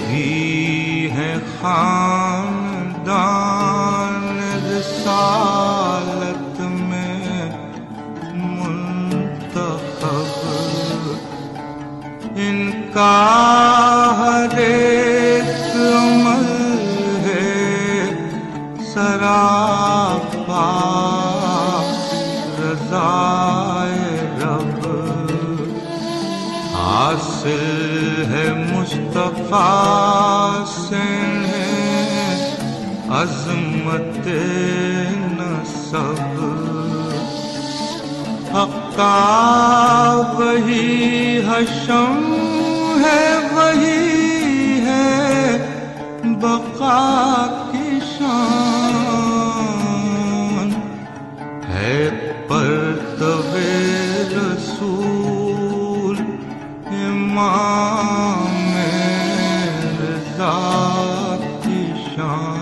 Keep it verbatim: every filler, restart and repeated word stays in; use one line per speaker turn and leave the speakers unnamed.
وہی ہے خاندان رسالت میں منتخب، ان کا ہر ایک عمل ہے سراپا رضائے رب، حاصل ہے مصطفیٰ سے عظمت نسب، حق کا وہی حشم ہے، وہی ہے بقا کی شان، ہے پرتو رسول امام رضا کی شان۔